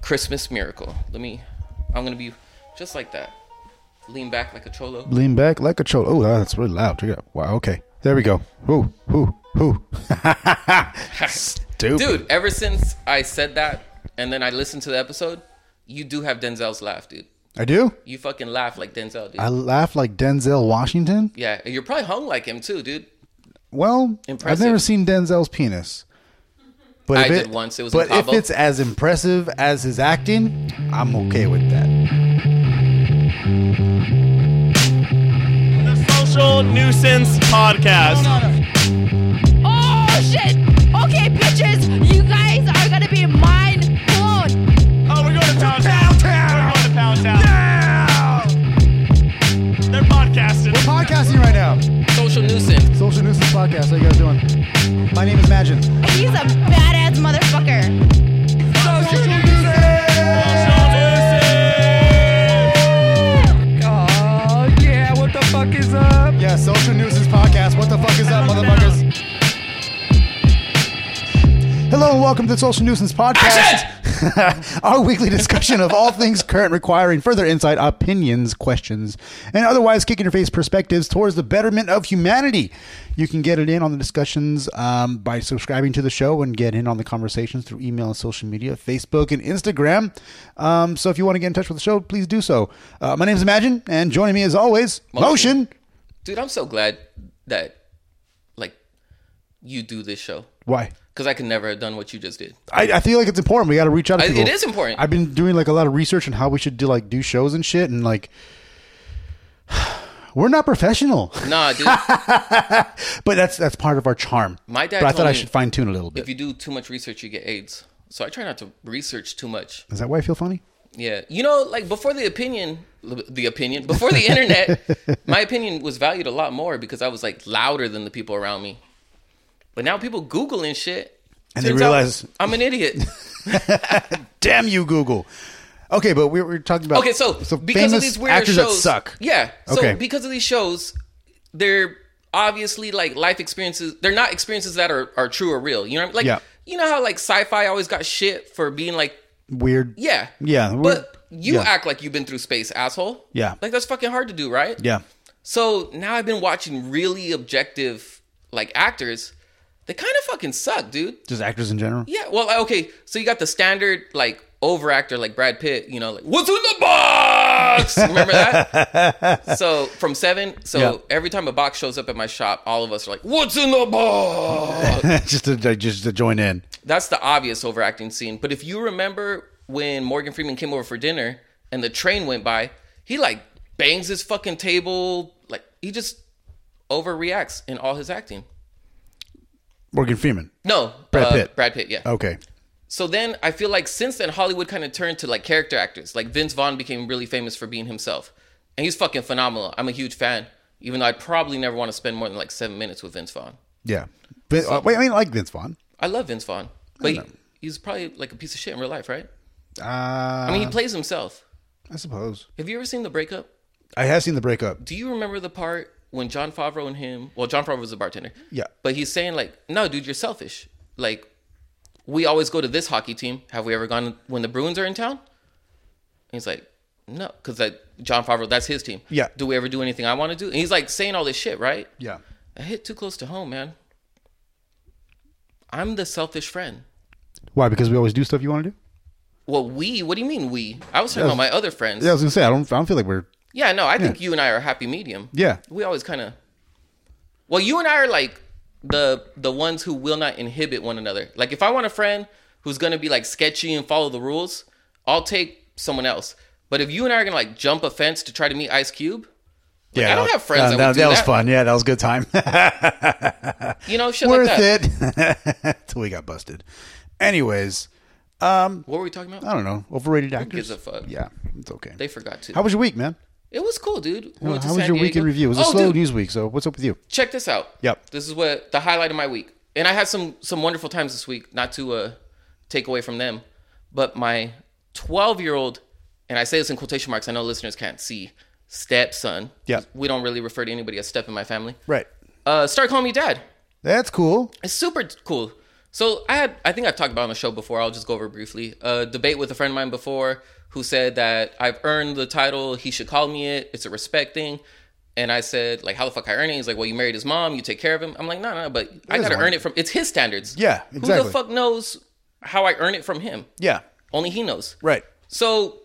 Christmas Miracle. I'm gonna be just like that. Lean back like a cholo. Lean back like a cholo. Oh, that's really loud. Wow. Okay. There we go. Ooh. Stupid. Dude, ever since I said that and then I listened to the episode, you do have Denzel's laugh, dude. I do? You fucking laugh like Denzel, dude. I laugh like Denzel Washington? Yeah, you're probably hung like him too, dude. Well, Impressive. I've never seen Denzel's penis. But I did once. It was in But if Cabo. it's as impressive as his acting, I'm okay with that. The Social Nuisance Podcast. Oh shit! Okay, bitches, you guys are gonna be mind blown. Oh, we're going to Pound Town. We're going to Pound Town. Yeah! They're podcasting. We're podcasting right now. Social nuisance. Social Nuisance Podcast. How you guys doing? My name is Imagine. He's a badass motherfucker. Social Nuisance. Oh yeah, what the fuck is up? Yeah, Social Nuisance Podcast. What the fuck is up, motherfuckers? Hello and welcome to the Social Nuisance Podcast. Our weekly discussion of all things current requiring further insight, opinions, questions, and otherwise kick-in-your-face perspectives towards the betterment of humanity. You can get it in on the discussions by subscribing to the show and get in on the conversations through email and social media, Facebook and Instagram. So if you want to get in touch with the show, please do so. My name is Imagine, and joining me as always, Motion. Dude, I'm so glad that, you do this show. Why? Because I could never have done what you just did. I feel like it's important. We got to reach out to people. It is important. I've been doing a lot of research on how we should do shows and shit, and we're not professional. Nah, dude. But that's part of our charm. My dad But I told thought I me should fine tune a little bit. If you do too much research, you get AIDS. So I try not to research too much. Is that why I feel funny? Yeah. Before the internet, my opinion was valued a lot more because I was louder than the people around me. But now people Googling shit. And they Turns realize out I'm an idiot. damn you, Google. Okay, but we were talking about So because famous of these weird actors shows, that suck. Yeah. So Okay. because of these shows, they're obviously life experiences. They're not experiences that are true or real. You know what I mean? Yeah. You know how sci-fi always got shit for being Weird. yeah. Yeah. But you yeah. act like you've been through space, asshole. Yeah. That's fucking hard to do, right? Yeah. So now I've been watching really objective actors. They kind of fucking suck, dude. Just actors in general. Yeah. Well, okay. So you got the standard over actor like Brad Pitt. What's in the box? Remember that? So from Seven. So Yeah. every time a box shows up at my shop, all of us are like, "What's in the box?" just to join in. That's the obvious overacting scene. But if you remember when Morgan Freeman came over for dinner and the train went by, he bangs his fucking table. He just overreacts in all his acting. Morgan Freeman. No, Brad Pitt. Brad Pitt, yeah. Okay. So then I feel since then Hollywood kind of turned to character actors. Vince Vaughn became really famous for being himself. And he's fucking phenomenal. I'm a huge fan. Even though I'd probably never want to spend more than 7 minutes with Vince Vaughn. Yeah. Wait, I mean, like Vince Vaughn. I love Vince Vaughn. But he's probably a piece of shit in real life, right? I He plays himself. I suppose. Have you ever seen The Breakup? I have seen The Breakup. Do you remember the part when Jon Favreau and him... Well, Jon Favreau was a bartender. Yeah. But he's saying no, dude, you're selfish. We always go to this hockey team. Have we ever gone when the Bruins are in town? And he's like, no, because Jon Favreau, that's his team. Yeah. Do we ever do anything I want to do? And he's saying all this shit, right? Yeah. I hit too close to home, man. I'm the selfish friend. Why? Because we always do stuff you want to do? Well, we? What do you mean we? I was talking about my other friends. Yeah, I was gonna say I don't feel like we're. Yeah, no, I think you and I are a happy medium. Yeah. We always kind of... Well, you and I are the ones who will not inhibit one another. If I want a friend who's going to be sketchy and follow the rules, I'll take someone else. But if you and I are going to jump a fence to try to meet Ice Cube, I don't have friends that would do that. That was fun. Yeah, that was a good time. Shit Worth like that. it. Till we got busted. Anyways, what were we talking about? I don't know. Overrated actors. Who gives a fuck? Yeah, it's okay. They forgot to. How was your week, man? It was cool, dude. How was your week in review? It was a slow news week, so what's up with you? Check this out. Yep. This is the highlight of my week. And I had some wonderful times this week, not to take away from them. But my 12-year-old, and I say this in quotation marks, I know listeners can't see, stepson. Yeah. We don't really refer to anybody as step in my family. Right. Start calling me dad. That's cool. It's super cool. So I think I've talked about it on the show before. I'll just go over it briefly. A debate with a friend of mine before who said that I've earned the title. He should call me it. It's a respect thing. And I said, like, how the fuck I earn it? He's like, well, you married his mom. You take care of him. I'm like, no, but I got to earn it from, it's his standards. Yeah, exactly. Who the fuck knows how I earn it from him? Yeah. Only he knows. Right. So,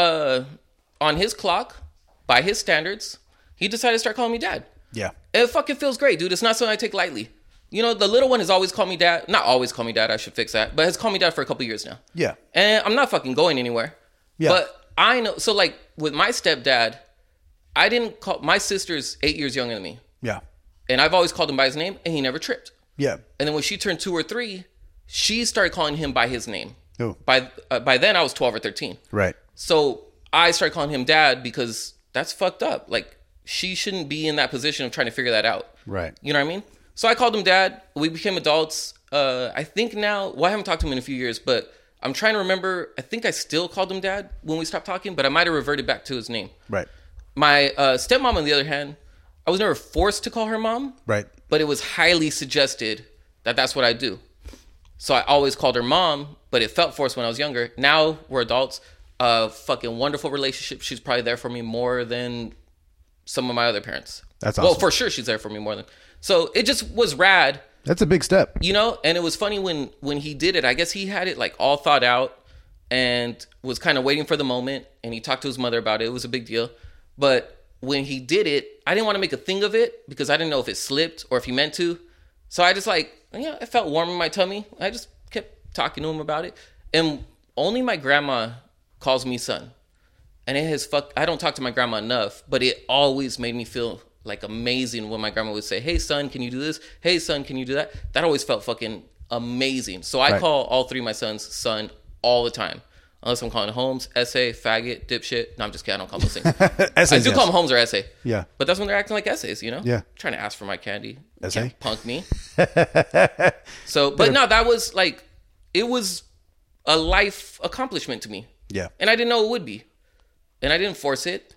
on his clock, by his standards, he decided to start calling me dad. Yeah. It fucking feels great, dude. It's not something I take lightly. You know, the little one has always called me dad. Not always called me dad, I should fix that. But has called me dad for a couple years now. Yeah. And I'm not fucking going anywhere. Yeah. But I know, so like with my stepdad, I didn't call, my sister's 8 years younger than me. Yeah. And I've always called him by his name and he never tripped. Yeah. And then when she turned 2 or 3, she started calling him by his name. Oh. By then I was 12 or 13. Right. So I started calling him dad because that's fucked up. Like, she shouldn't be in that position of trying to figure that out. Right. You know what I mean? So I called him dad. We became adults. I think now, well, I haven't talked to him in a few years, but I'm trying to remember. I think I still called him dad when we stopped talking, but I might have reverted back to his name. Right. My stepmom, on the other hand, I was never forced to call her mom. Right. But it was highly suggested that that's what I do. So I always called her mom, but it felt forced when I was younger. Now we're adults. Fucking wonderful relationship. She's probably there for me more than some of my other parents. That's awesome. Well, for sure she's there for me more than. So it just was rad. That's a big step. You know, and it was funny when he did it. I guess he had it like all thought out and was kind of waiting for the moment, and he talked to his mother about it. It was a big deal. But when he did it, I didn't want to make a thing of it because I didn't know if it slipped or if he meant to. So I just like, yeah, it felt warm in my tummy. I just kept talking to him about it. And only my grandma calls me son. And it has I don't talk to my grandma enough, but it always made me feel like amazing when my grandma would say, hey son, can you do this? Hey son, can you do that? That always felt fucking amazing. So I call all 3 of my sons son all the time. Unless I'm calling Holmes, essay, faggot, dipshit. No, I'm just kidding. I don't call them those things. Essays, I do call them Holmes or essay. Yeah. But that's when they're acting like essays, you know? Yeah. Trying to ask for my candy. You Essay? can't punk me. So, but no, that was like, it was a life accomplishment to me. Yeah. And I didn't know it would be. And I didn't force it.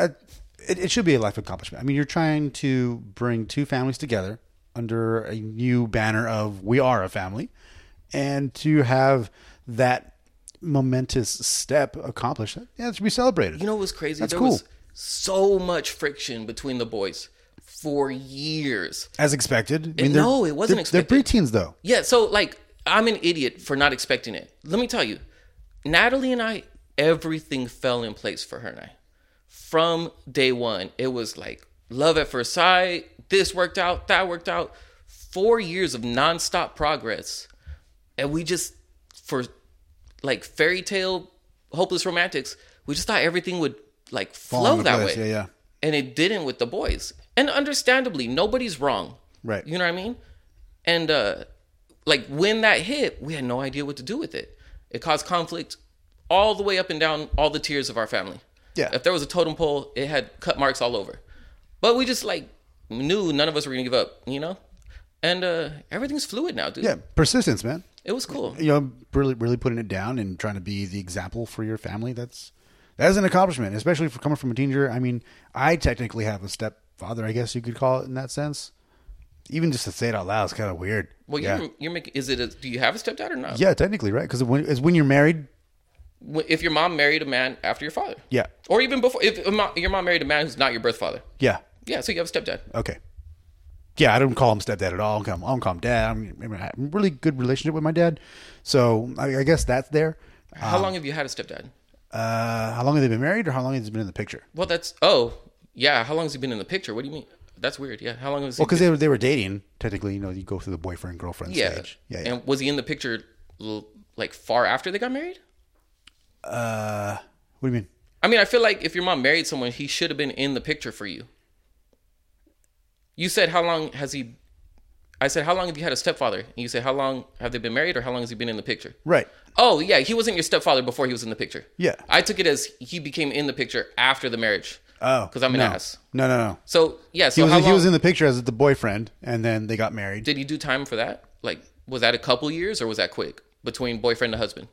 It should be a life accomplishment. I mean, you're trying to bring 2 families together under a new banner of we are a family, and to have that momentous step accomplished, yeah, it should be celebrated. You know what was crazy? That's there cool. was so much friction between the boys for years. As expected. No, it wasn't expected. They're preteens, though. Yeah, so like, I'm an idiot for not expecting it. Let me tell you, Natalie and I, everything fell in place for her and I. From day one, it was like love at first sight. This worked out, that worked out. 4 years of nonstop progress. And we just, for like fairy tale, hopeless romantics, we just thought everything would like flow into that place. way. Yeah. And it didn't with the boys. And understandably, nobody's wrong. Right. You know what I mean? And like when that hit, we had no idea what to do with it. It caused conflict all the way up and down all the tiers of our family. Yeah. If there was a totem pole, it had cut marks all over. But we just like knew none of us were going to give up, you know? And everything's fluid now, dude. Yeah. Persistence, man. It was cool. You know, really putting it down and trying to be the example for your family. That is an accomplishment, especially for coming from a teenager. I mean, I technically have a stepfather, I guess you could call it in that sense. Even just to say it out loud is kind of weird. Well, yeah. you're making, do you have a stepdad or not? Yeah, technically, right? Because when you're married. If your mom married a man after your father. Yeah. Or even before, if your mom married a man who's not your birth father. Yeah. Yeah, so you have a stepdad. Okay. Yeah, I don't call him stepdad at all. I don't call him dad. I have a really good relationship with my dad. So I guess that's there. How long have you had a stepdad? How long have they been married or how long has he been in the picture? Well, yeah. How long has he been in the picture? What do you mean? That's weird. Yeah. How long has he Well, because they were dating. Technically, you know, you go through the boyfriend, girlfriend stage. Yeah. And was he in the picture like far after they got married? What do you mean? I mean, I feel like if your mom married someone, he should have been in the picture for you. You said, how long has he... I said, how long have you had a stepfather? And you said, how long have they been married or how long has he been in the picture? Right. Oh, yeah. He wasn't your stepfather before he was in the picture. Yeah. I took it as he became in the picture after the marriage. Oh. Because I'm an ass. No. So, yeah. So he was in the picture as the boyfriend, and then they got married. Did he do time for that? Like, was that a couple years or was that quick between boyfriend and husband?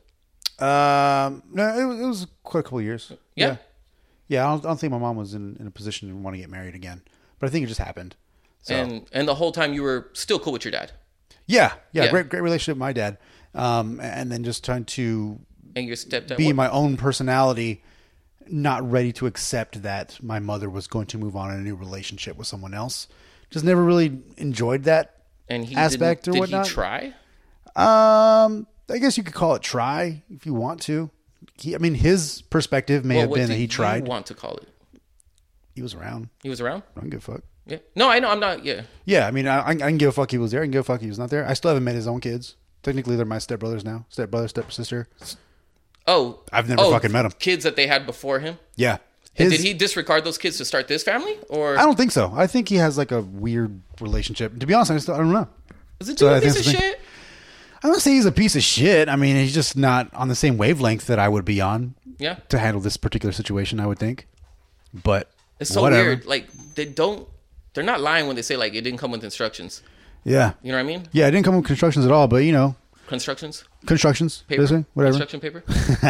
No, it was quite a couple of years. Yeah. Yeah, I don't think my mom was in a position to want to get married again. But I think it just happened. So. And the whole time you were still cool with your dad? Yeah. Yeah. Great relationship with my dad. And then just trying to And your stepdad. be what? my own personality, not ready to accept that my mother was going to move on in a new relationship with someone else. Just never really enjoyed that And he aspect didn't, or whatnot. Did he try? I guess you could call it try if you want to. His perspective may have what been do that he tried. You want to call it? He was around. He was around. I don't give a fuck. Yeah. No, I know. I'm not. Yeah. Yeah, I can give a fuck he was there. I can give a fuck he was not there. I still haven't met his own kids. Technically, they're my stepbrothers now. Stepbrother, stepsister. Oh, I've never fucking met him. Kids that they had before him. Yeah. And did he disregard those kids to start this family, or I don't think so. I think he has like a weird relationship. To be honest, I don't know. is it So a I think piece of it's the thing. shit? I don't say he's a piece of shit. I mean, he's just not on the same wavelength that I would be on Yeah. to handle this particular situation, I would think. But It's so whatever. weird. Like they're not lying when they say like it didn't come with instructions. Yeah. You know what I mean? Yeah, it didn't come with constructions at all, but Constructions, constructions, paper, basically, whatever. construction paper.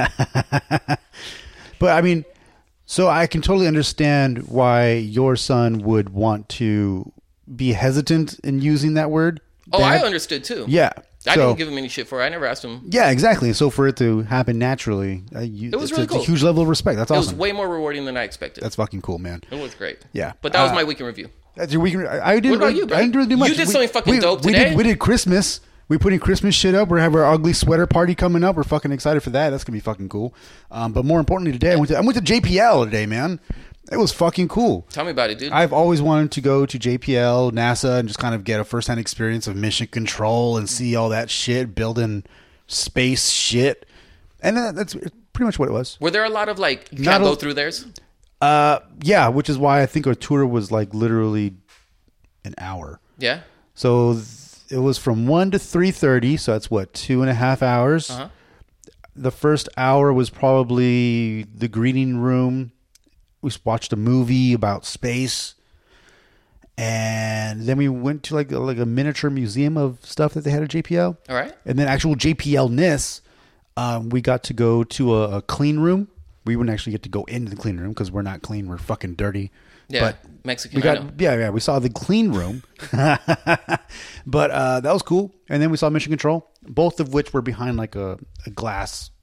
But I mean, so I can totally understand why your son would want to be hesitant in using that word. Oh, dad. I understood too. Yeah. I So- didn't give him any shit for it. I never asked him. Yeah, exactly. So for it to happen naturally, It was it's really a cool. huge level of respect. That's It awesome. was way more rewarding than I expected. That's fucking cool, man. It was great. Yeah. But that was my weekend review. That's your weekend. I didn't. What about really, you, bro? I didn't really do much. You did something fucking dope today. We did Christmas. We putting Christmas shit up. We're having our ugly sweater party coming up. We're fucking excited for that. That's gonna be fucking cool. But more importantly, today I went to JPL today, man. It was fucking cool. Tell me about it, dude. I've always wanted to go to JPL, NASA, and just kind of get a firsthand experience of mission control and see all that shit, building space shit. And that's pretty much what it was. Were there a lot of like you Not can't a- go through theirs? Yeah, which is why I think our tour was like literally an hour. Yeah. So it was from 1 to 3:30. So that's what, 2.5 hours. Uh-huh. The first hour was probably the greeting room. We watched a movie about space, and then we went to like a miniature museum of stuff that they had at JPL. All right. And then actual JPL-ness, we got to go to a clean room. We wouldn't actually get to go into the clean room because we're not clean. We're fucking dirty. Yeah. But Mexican. we I know. we saw the clean room. But that was cool. And then we saw Mission Control, both of which were behind like a glass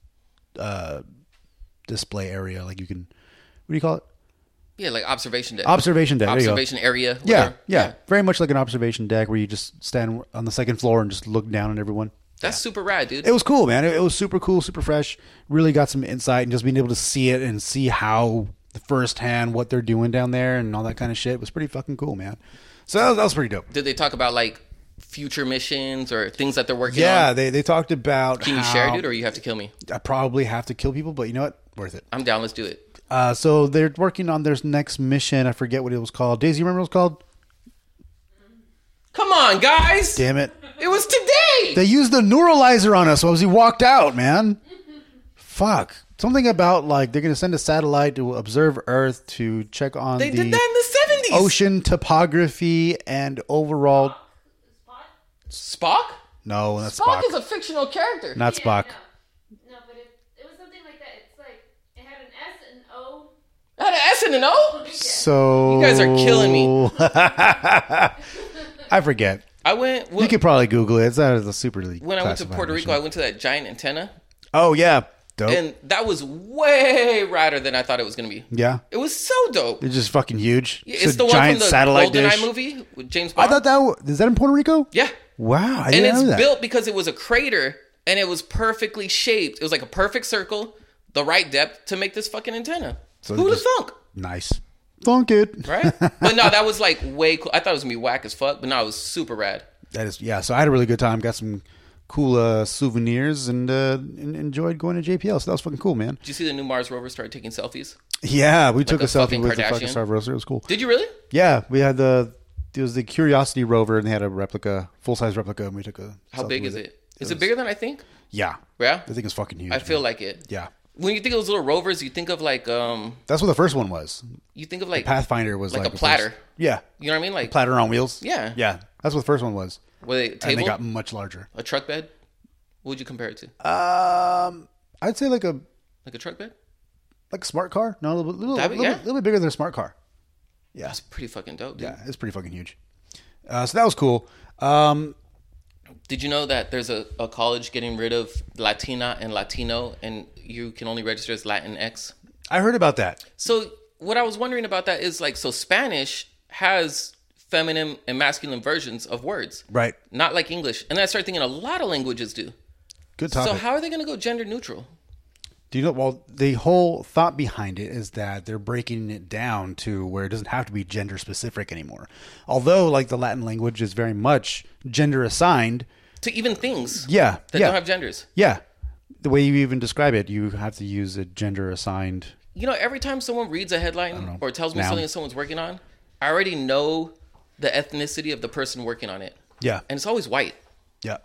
display area. Like you can, what do you call it? Yeah, like observation deck. Observation deck. There you go. Observation area. Yeah, whatever. yeah. Very much like an observation deck where you just stand on the second floor and just look down at everyone. That's super rad, dude. It was cool, man. It was super cool, super fresh. Really got some insight and just being able to see it and see how firsthand what they're doing down there and all that kind of shit was pretty fucking cool, man. So that was pretty dope. Did they talk about like future missions or things that they're working Yeah, on? they talked about. Can you how- share, dude, or you have to kill me? I probably have to kill people, but you know what? Worth it. I'm down. Let's do it. So they're working on their next mission. I forget what it was called. Daisy, you remember what it was called? Come on, guys. Damn it. It was today. They used the neuralizer on us as he walked out, man. Fuck. Something about like they're going to send a satellite to observe Earth to check on They the did that in the 70s. ocean topography and overall. Spock? No, that's Spock Spock. is a fictional character. Not Spock. No, but it was something like that. It's like it had an S and O. It had an S and an O? So You guys are killing me. I forget. I went You could probably Google it. It's not a super. when I went to Puerto Rico, I went to that giant antenna, Oh yeah, dope. and that was way radder than I thought it was going to be. Yeah, It was so dope. it's just fucking huge. It's a the one giant from the satellite GoldenEye dish. movie with James I Bond. thought that is that in Puerto Rico? Yeah. Wow, I And didn't it's know that. built because it was a crater and it was perfectly shaped. It was like a perfect circle, the right depth to make this fucking antenna. So Who'd have just- thunk? Nice. Thunk it. Right? But no, that was like way cool. I thought it was going to be whack as fuck, but no, it was super rad. That is, yeah. So I had a really good time. Got some cool souvenirs and enjoyed going to JPL. So that was fucking cool, man. Did you see the new Mars rover started taking selfies? Yeah, we took a a selfie fucking with the Kardashian? fucking Star Rover. It was cool. Did you really? Yeah, we had it was the Curiosity rover, and they had a replica, full size replica, and we took a. How selfie big with is it? Is it bigger than I think? Yeah, Yeah? I think it's fucking huge. I feel man. like it. Yeah, When you think of those little rovers, you think of like that's what the first one was. you think of like Pathfinder was like like a the platter. first- Yeah, You know what I mean? Like platter on wheels. Yeah. yeah, that's what the first one was. were they And table? they got much larger. A truck bed? What would you compare it to? I'd say like a Truck bed? smart car. No, a little That big, bit, yeah? little bit bigger than a smart car. Yeah, That's pretty fucking dope, dude. yeah, it's pretty fucking huge. So that was cool. Did you know that there's a college getting rid of Latina and Latino, and you can only register as Latinx? I heard about that. So what I was wondering about that is like, so Spanish has feminine and masculine versions of words. Right. Not like English. And then I started thinking a lot of languages do. Good topic. So how are they going to go gender neutral? Do you know? Well, the whole thought behind it is that they're breaking it down to where it doesn't have to be gender specific anymore. Although, like the Latin language is very much gender assigned To even things that don't have genders. Yeah, the way you even describe it, you have to use a gender assigned. You know, every time someone reads a headline or tells me Noun. something that someone's working on, I already know the ethnicity of the person working on it. Yeah, And it's always white. yeah.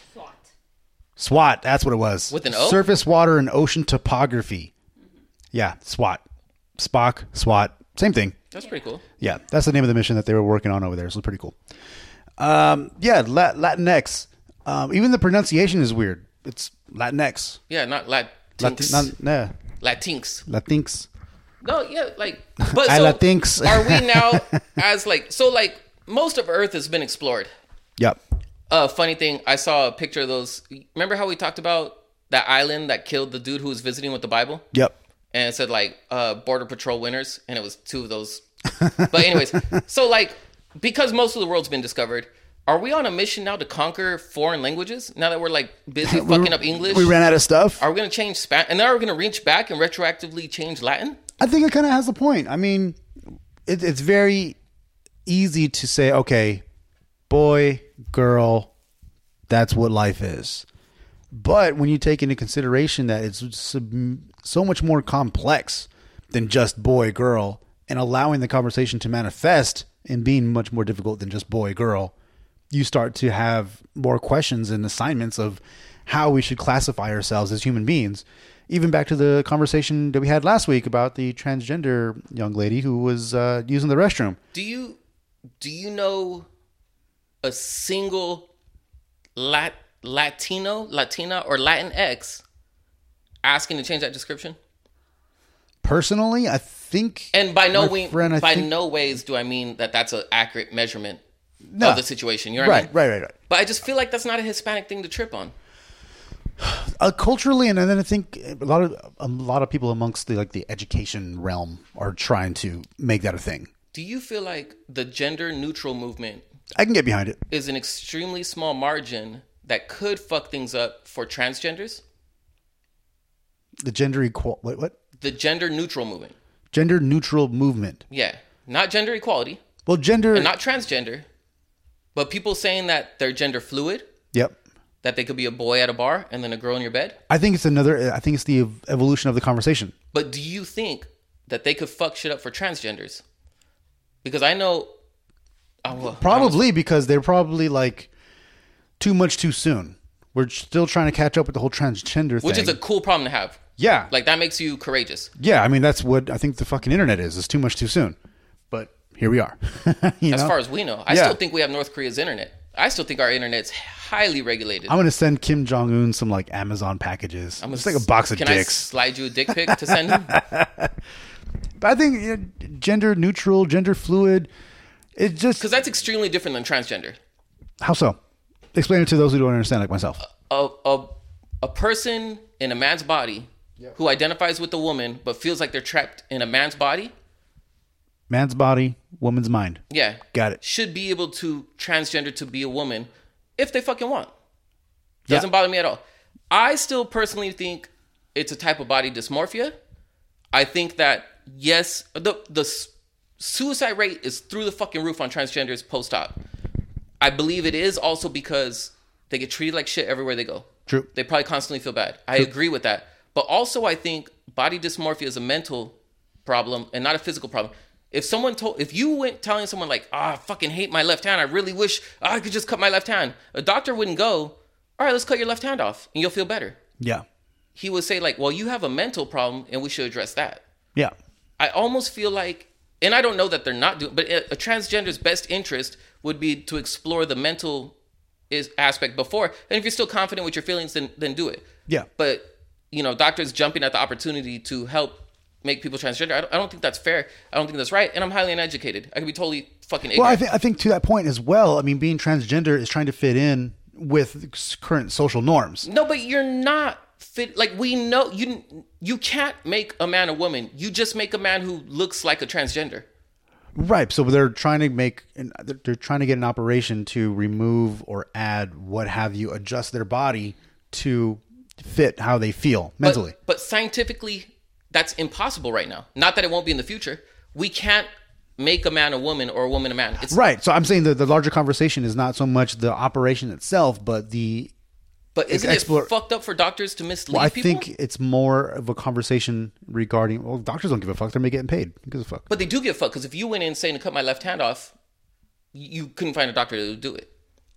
SWAT, that's what it was. With an O? Surface, water, and ocean topography. Yeah, SWAT. Spock, SWAT, same thing. That's pretty cool. Yeah, that's the name of the mission that they were working on over there. So it's pretty cool. Latinx. Even the pronunciation is weird. It's Latinx. Yeah, not Latinx. Latinx. Latinx. No, yeah, like, but I so Latinx. are we now as like, so like most of Earth has been explored. Yep. Funny thing, I saw a picture of those. Remember how we talked about that island that killed the dude who was visiting with the Bible? Yep. And it said like Border Patrol winners, and it was two of those. But anyways, so like, because most of the world's been discovered, are we on a mission now to conquer foreign languages? Now that we're like busy fucking up English, We ran out of stuff. are we going to change Spanish? And then are we going to reach back and retroactively change Latin? I think it kind of has a point. I mean, it's very easy to say, okay, boy, girl, that's what life is. But when you take into consideration that it's so much more complex than just boy, girl, and allowing the conversation to manifest and being much more difficult than just boy, girl, you start to have more questions and assignments of how we should classify ourselves as human beings. Even back to the conversation that we had last week about the transgender young lady who was using the restroom. Do you know a single Latina, or Latinx asking to change that description? Personally, I think, And by no no ways do I mean that that's an accurate measurement of the situation. You know what I mean? Right. But I just feel like that's not a Hispanic thing to trip on. Culturally, and then I think a lot of people amongst the education realm are trying to make that a thing. Do you feel like the gender neutral movement I can get behind it. is an extremely small margin that could fuck things up for transgenders? The gender what? The gender neutral movement. Gender neutral movement. Yeah. Not gender equality Well, gender. and not transgender, but people saying that they're gender fluid, Yep. that they could be a boy at a bar and then a girl in your bed. I think it's the evolution of the conversation. But do you think that they could fuck shit up for transgenders? Because I know... Probably because they're probably like too much too soon. We're still trying to catch up with the whole transgender thing. Which is a cool problem to have. Yeah. Like, that makes you courageous. Yeah, I mean, that's what I think the fucking internet is too much too soon. But here we are. As far as we know. I still think we have North Korea's internet. I still think our internet's highly regulated. I'm going to send Kim Jong-un some like Amazon packages. It's like a box of Can dicks. I slide you a dick pic to send him? But I think gender neutral, gender fluid, it just... Because that's extremely different than transgender. How so? Explain it to those who don't understand, like myself. A person in a man's body who identifies with a woman but feels like they're trapped in a man's body. Man's body, woman's mind. Yeah. Got it. Should be able to transgender to be a woman if they fucking want. Doesn't bother me at all. I still personally think it's a type of body dysmorphia. I think that, yes, the suicide rate is through the fucking roof on transgenders post-op. I believe it is also because they get treated like shit everywhere they go. True. They probably constantly feel bad. I agree with that. But also I think body dysmorphia is a mental problem and not a physical problem. If you went telling someone like, I fucking hate my left hand, I really wish I could just cut my left hand, a doctor wouldn't go, all right, let's cut your left hand off and you'll feel better. Yeah. He would say like, well, you have a mental problem and we should address that. Yeah. I almost feel like, and I don't know that they're not doing, but a transgender's best interest would be to explore the mental aspect before. And if you're still confident with your feelings, then do it. Yeah. But, doctors jumping at the opportunity to help make people transgender, I don't think that's fair. I don't think that's right. And I'm highly uneducated. I could be totally fucking ignorant. Well, I think to that point as well, I mean, being transgender is trying to fit in with current social norms. No, but you're not fit. Like, we know you can't make a man a woman. You just make a man who looks like a transgender. Right. So they're trying to they're trying to get an operation to remove or add what have you, adjust their body to fit how they feel mentally. But scientifically, that's impossible right now. Not that it won't be in the future. We can't make a man a woman or a woman a man. It's, right. So I'm saying that the larger conversation is not so much the operation itself, but But isn't it fucked up for doctors to mislead I people? think it's more of a conversation regarding, well, doctors don't give a fuck. They're getting paid. Who gives a fuck? But they do give a fuck, because if you went in saying to cut my left hand off, you couldn't find a doctor to do it.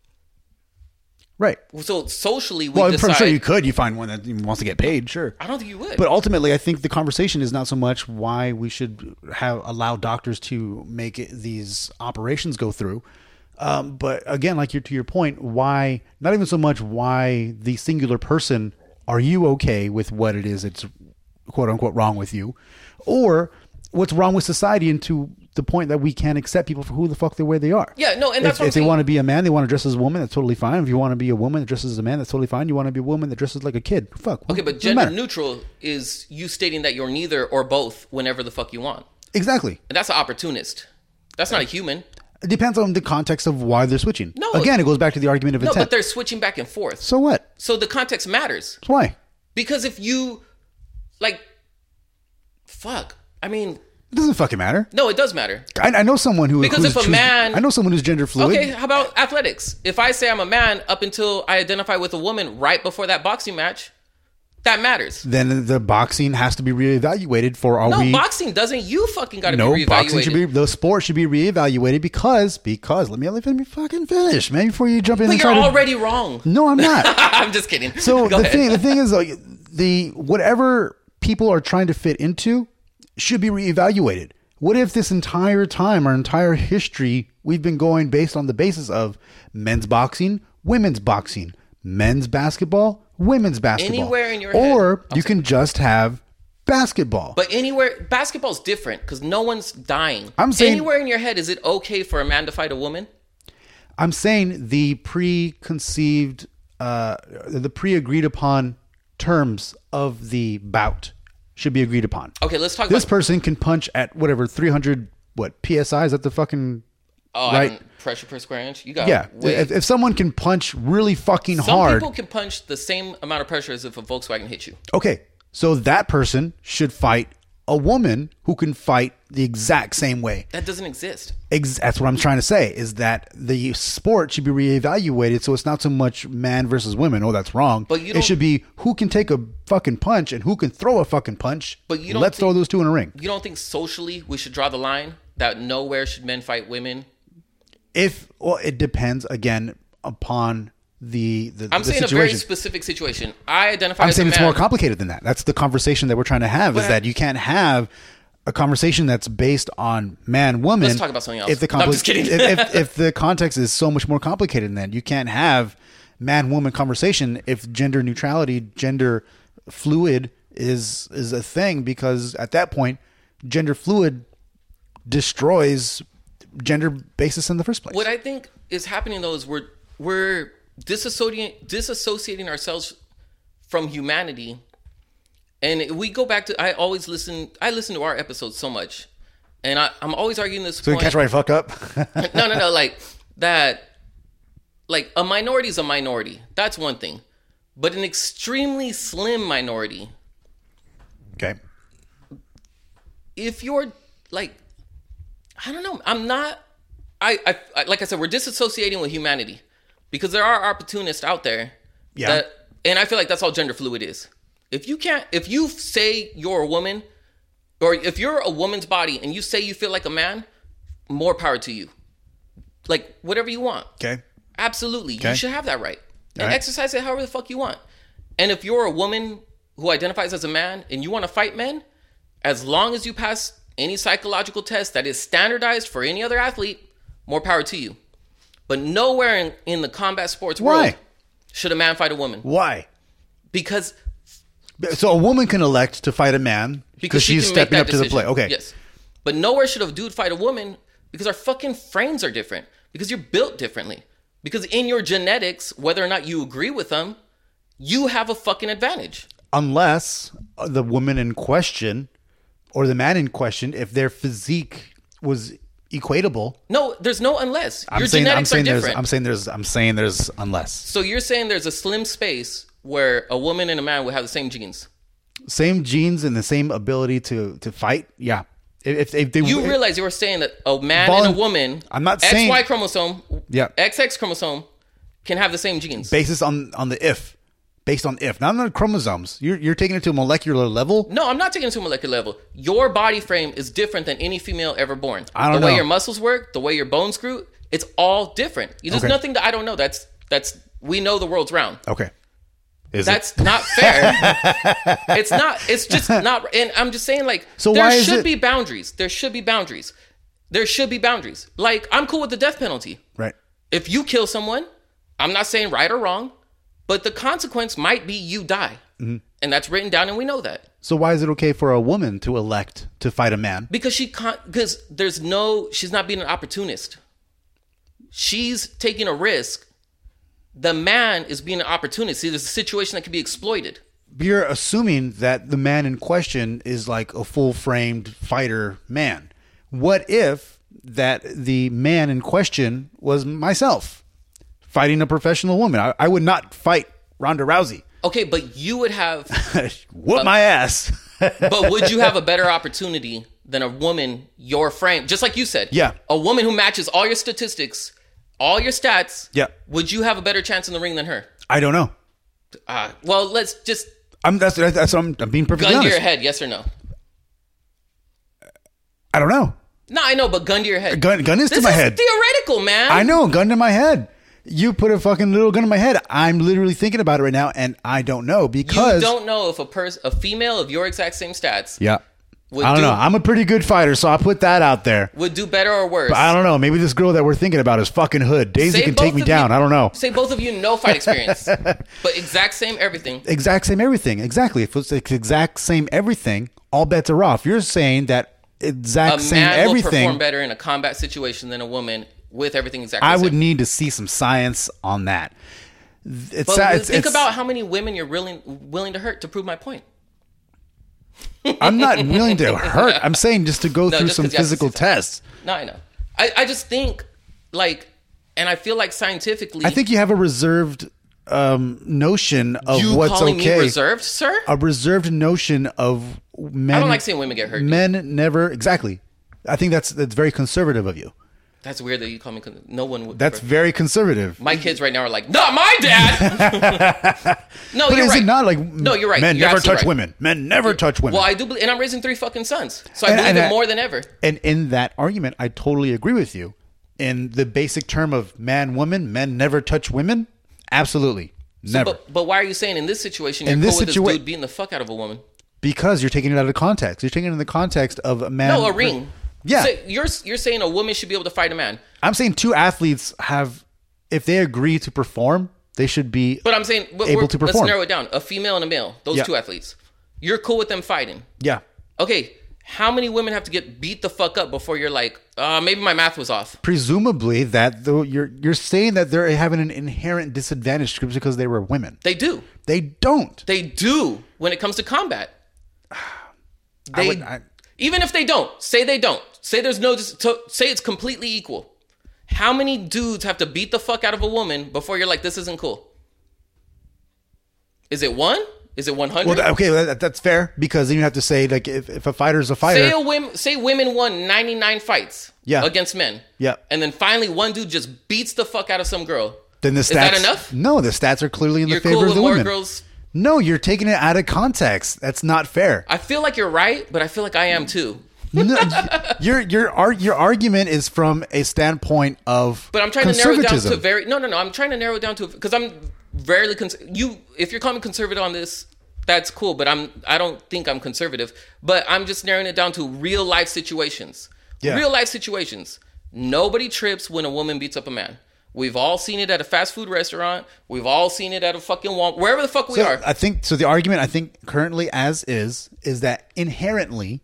Right. So socially, Well, decide... I'm sure you could. You find one that wants to get paid, sure. I don't think you would. But ultimately, I think the conversation is not so much why we should allow doctors to make these operations go through. But again, like to your point, why, not even so much why the singular person, are you okay with what it is that's quote unquote wrong with you? Or what's wrong with society, and to the point that we can't accept people for who the fuck the way they are. Yeah, no, and that's what I'm if they saying. want to be a man, they want to dress as a woman, that's totally fine. If you want to be a woman that dresses as a man, that's totally fine. You want to be a woman that dresses like a kid, fuck. Okay, but gender neutral is you stating that you're neither or both whenever the fuck you want. Exactly. And that's an opportunist. That's not a human. It depends on the context of why they're switching. No. Again, it goes back to the argument of No, intent. but they're switching back and forth. So what? So the context matters. Why? Because if you, like, fuck. I mean, It doesn't fucking matter. no, it does matter. I know someone who Because if a man- I know someone who's gender fluid. Okay, how about athletics? If I say I'm a man up until I identify with a woman right before that boxing match, that matters. Then the boxing has to be reevaluated for No, boxing doesn't. You fucking got to be reevaluated. boxing should be, the sport should be reevaluated because let me fucking finish, man, before you jump in But and you're try to. already wrong. No, I'm not. I'm just kidding. So Go the ahead. thing is, like, whatever people are trying to fit into should be reevaluated. What if this entire time, our entire history, we've been going based on the basis of men's boxing, women's boxing, men's basketball, women's basketball, Anywhere in your head. or you can just have basketball. But anywhere, basketball's different because no one's dying. I'm saying- anywhere in your head, is it okay for a man to fight a woman? I'm saying the pre-conceived, the pre-agreed upon terms of the bout should be agreed upon. Okay, let's talk This about person can punch at whatever 300 PSI, is that the fucking right? Pressure per square inch. You got Yeah. If someone can punch really fucking Some hard, people can punch the same amount of pressure as if a Volkswagen hit you. okay, so that person should fight a woman who can fight the exact same way. That doesn't exist. That's what I'm trying to say, is that the sport should be reevaluated, so it's not so much man versus women. Oh, that's wrong. But you it don't- should be who can take a fucking punch and who can throw a fucking punch. But you don't Let's throw those two in a ring. You don't think socially we should draw the line that nowhere should men fight women? It depends again upon the I'm saying situation. a very specific situation. I identify I'm as saying a it's man. more complicated than that. That's the conversation that we're trying to have, is But that you can't have a conversation that's based on man woman. Let's talk about something else. If the No, I'm just kidding. if the context is so much more complicated than that, you can't have man woman conversation if gender neutrality, gender fluid is a thing, because at that point gender fluid destroys gender basis in the first place. What I think is happening though is we're disassociating ourselves from humanity, and we go back to I listen to our episodes so much, and I'm always arguing this so you point. catch right fuck up. No, like that. Like, a minority is a minority. That's one thing, but an extremely slim minority. Okay. If you're like, I don't know, I'm not. I like I said, we're disassociating with humanity because there are opportunists out there. Yeah. And I feel like that's all gender fluid is. If you say you're a woman, or if you're a woman's body and you say you feel like a man, more power to you. Like, whatever you want. Okay. Absolutely. Okay. You should have that right. And All right. exercise it however the fuck you want. And if you're a woman who identifies as a man and you want to fight men, as long as you pass any psychological test that is standardized for any other athlete, more power to you. But nowhere in the combat sports Why? world should a man fight a woman. Why? Because So a woman can elect to fight a man because she she's can make stepping that up to the decision. plate. Okay. Yes. But nowhere should a dude fight a woman because our fucking frames are different. Because you're built differently. Because in your genetics, whether or not you agree with them, you have a fucking advantage. Unless the woman in question or the man in question, if their physique was equatable. No, there's no unless. Your genetics are different. I'm saying there's unless. So you're saying there's a slim space where a woman and a man would have the same genes. Same genes and the same ability to fight. Yeah. If they You realize you were saying that a man and a woman, I'm not saying XY chromosome, Yeah. XX chromosome can have the same genes. basis on the if. Based on if, not on the chromosomes. You're taking it to a molecular level. No, I'm not taking it to a molecular level. Your body frame is different than any female ever born. I don't the way know. your muscles work, the way your bones grew, it's all different. There's Okay. nothing that I don't know. That's we know the world's round. Okay. That's not fair. It's not. It's just not. And I'm just saying, like, So there why is should it- be boundaries. There should be boundaries. There should be boundaries. Like, I'm cool with the death penalty. Right. If you kill someone, I'm not saying right or wrong, but the consequence might be you die. Mm-hmm. And that's written down, and we know that. So why is it okay for a woman to elect to fight a man? Because she's not being an opportunist. She's taking a risk. The man is being an opportunist. See, there's a situation that can be exploited. You're assuming that the man in question is like a full-framed fighter man. What if that the man in question was myself fighting a professional woman? I would not fight Ronda Rousey. Okay, but you would have, Whoop my ass. but would you have a better opportunity than a woman your frame? Just like you said. Yeah. A woman who matches all your statistics, all your stats. Yeah. Would you have a better chance in the ring than her? I don't know. Well, let's just That's what I'm being perfectly gun to honest. your head, yes or no? I don't know. No, I know, but gun to your head. Gun is to This my is head. theoretical, man. I know, gun to my head. You put a fucking little gun in my head. I'm literally thinking about it right now, and I don't know because You don't know if a female of your exact same stats Yeah, would I don't do, know. I'm a pretty good fighter, so I'll put that out there. would do better or worse. But I don't know. Maybe this girl that we're thinking about is fucking hood. Daisy Say can both take me of down. you- I don't know. Say both of you no fight experience, but exact same everything. Exact same everything. Exactly. If it's like exact same everything, all bets are off. You're saying that exact A same man will perform everything. better in a combat situation than a woman with everything exactly I the would same. need to see some science on that. It's, But it's, think it's- about how many women you're willing to hurt to prove my point. I'm not willing to hurt. I'm saying just to go through just some 'cause you have to physical see something. tests. No, I know. I just think, like, and I feel like scientifically, I think you have a reserved notion of you what's calling okay. me reserved, sir. A reserved notion of men. I don't like seeing women get hurt. Men never exactly. I think that's very conservative of you. That's weird that you call me. No one would. That's very conservative. My kids right now are like, not my dad. No, But you're is right. it not like No, you're right. Men You're never absolutely touch right. women. Men never touch women. Well, I do, and I'm raising 3 fucking sons, so I And- believe and it I- more than ever. And in that argument, I totally agree with you. In the basic term of man, woman, men never touch women. Absolutely, never. But why are you saying in this situation you're In cool this with this situa- dude beating the fuck out of a woman? Because you're taking it out of context. You're taking it in the context of a man. No, a ring. Yeah. So you're saying a woman should be able to fight a man, I'm saying two athletes have, if they agree to perform, they should be. but I'm saying Able to perform. Let's narrow it down: a female and a male. Those Yeah. two athletes. You're cool with them fighting. Yeah. Okay, how many women have to get beat the fuck up before you're like, maybe my math was off? Presumably that though you're saying that they're having an inherent disadvantage because they were women. They do. They don't. They do when it comes to combat. They even if they don't, say they don't. Say there's no say it's completely equal. How many dudes have to beat the fuck out of a woman before you're like, this isn't cool? Is it 1? Is it 100? Well, okay, that's fair because then you have to say like if a fighter's a fighter. Say women won 99 fights against men. Yeah. And then finally one dude just beats the fuck out of some girl. Then the stats. Is that enough? No, the stats are clearly in You're the favor cool of with the more women. girls? No, you're taking it out of context. That's not fair. I feel like you're right, but I feel like I am too. No, your argument is from a standpoint of But I'm trying to narrow it down conservatism. to No. I'm trying to narrow it down to because I'm rarely if you're calling me conservative on this, that's cool. But I don't think I'm conservative. But I'm just narrowing it down to real life situations. Yeah. Real life situations. Nobody trips when a woman beats up a man. We've all seen it at a fast food restaurant. We've all seen it at a fucking Walmart, wherever the fuck we are. I think so. The argument I think currently as is that inherently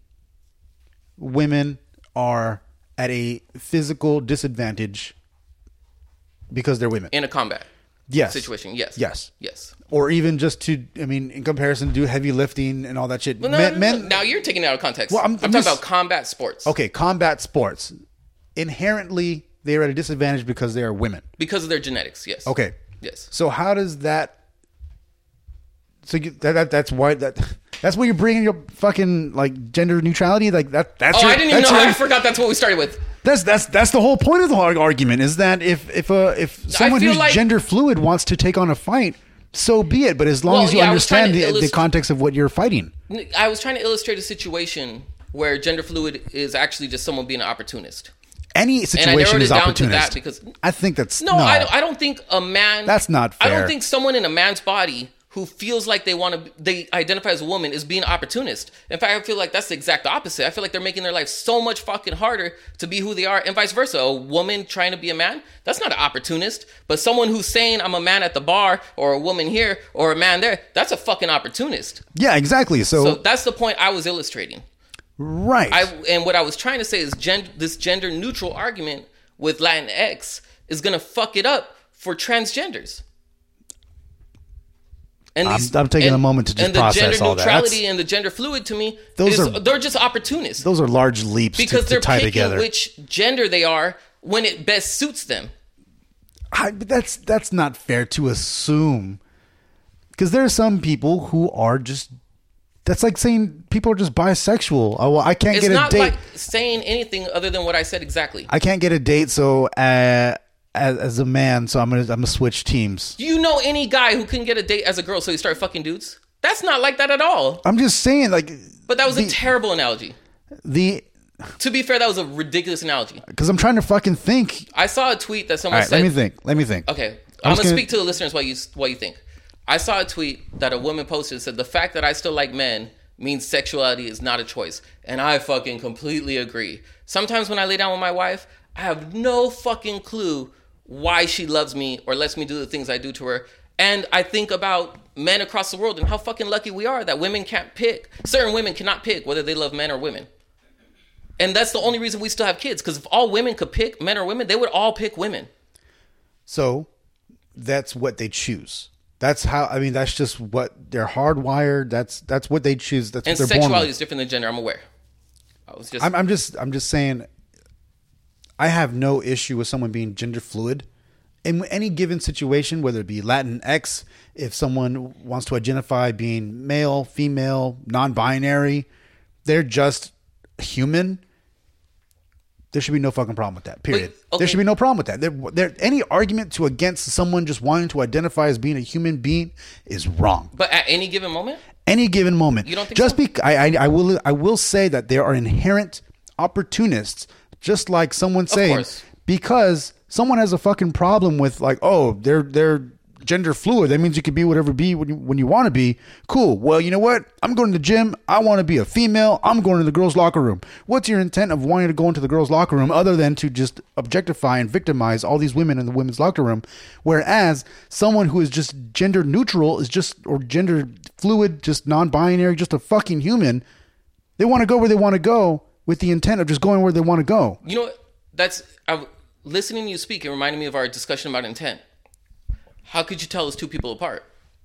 women are at a physical disadvantage because they're women. In a combat Yes. situation, yes. Yes. Or even just to, I mean, in comparison to do heavy lifting and all that shit. Well, no. Now you're taking it out of context. Well, I'm talking just- about combat sports. Okay, combat sports. Inherently, they are at a disadvantage because they are women. Because of their genetics, yes. Okay. Yes. So how does that... So that's why that's where you're bringing your fucking like gender neutrality, like that's. Oh, I didn't even know. I forgot that's what we started with. That's the whole point of the argument is that if someone feel who's like- gender fluid wants to take on a fight, so be it. But as long as you I was trying understand to the context of what you're fighting. I was trying to illustrate a situation where gender fluid is actually just someone being an opportunist. Any situation narrowed is it down to opportunist. that because- I think that's No, I don't think a man. That's not fair. I don't think someone in a man's body who feels like they identify as a woman is being an opportunist. In fact, I feel like that's the exact opposite. I feel like they're making their life so much fucking harder to be who they are, and vice versa. A woman trying to be a man, that's not an opportunist. But someone who's saying I'm a man at the bar, or a woman here, or a man there, that's a fucking opportunist. Yeah, exactly. So that's the point I was illustrating. Right. And what I was trying to say is this gender neutral argument with Latinx is going to fuck it up for transgenders. And I'm taking a moment to just process all that. And the gender neutrality and the gender fluid to me, they're just opportunists. Those are large leaps because to they're tie picking together. which gender they are when it best suits them. But that's not fair to assume, because there are some people who are just. That's like saying people are just bisexual. Oh, well, I can't It's get a not date. like saying anything other than what I said exactly. I can't get a date, so as a man, so I'm gonna switch teams. Do you know any guy who couldn't get a date as a girl, so he started fucking dudes? That's not like that at all. I'm just saying, like. But that was a terrible analogy. To be fair, that was a ridiculous analogy. Because I'm trying to fucking think. I saw a tweet that someone All right, said. Let me think. Okay, I'm gonna speak to the listeners while you think. I saw a tweet that a woman posted that said, "The fact that I still like men means sexuality is not a choice," and I fucking completely agree. Sometimes when I lay down with my wife, I have no fucking clue why she loves me or lets me do the things I do to her. And I think about men across the world and how fucking lucky we are that women can't pick. Certain women cannot pick whether they love men or women. And that's the only reason we still have kids. Because if all women could pick, men or women, they would all pick women. So that's what they choose. That's how. I mean, that's just what they're hardwired. That's what they choose. That's and what they're born sexuality with. is different than gender. I'm aware. I'm just saying. I have no issue with someone being gender fluid in any given situation, whether it be Latinx, if someone wants to identify being male, female, non-binary, they're just human. There should be no fucking problem with that. Period. Okay. There should be no problem with that. There any argument against someone just wanting to identify as being a human being is wrong. But at any given moment? Any given moment. You don't think so? I will say that there are inherent opportunists, just like someone saying, because someone has a fucking problem with like, oh, they're gender fluid. That means you can be whatever when you want to be. Cool. Well, you know what? I'm going to the gym. I want to be a female. I'm going to the girls' locker room. What's your intent of wanting to go into the girls' locker room other than to just objectify and victimize all these women in the women's locker room? Whereas someone who is just gender neutral or gender fluid, just non-binary, just a fucking human, they want to go where they want to go with the intent of just going where they want to go. You know what? Listening to you speak, it reminded me of our discussion about intent. How could you tell those two people apart?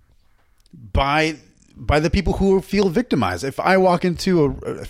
By the people who feel victimized. If I walk into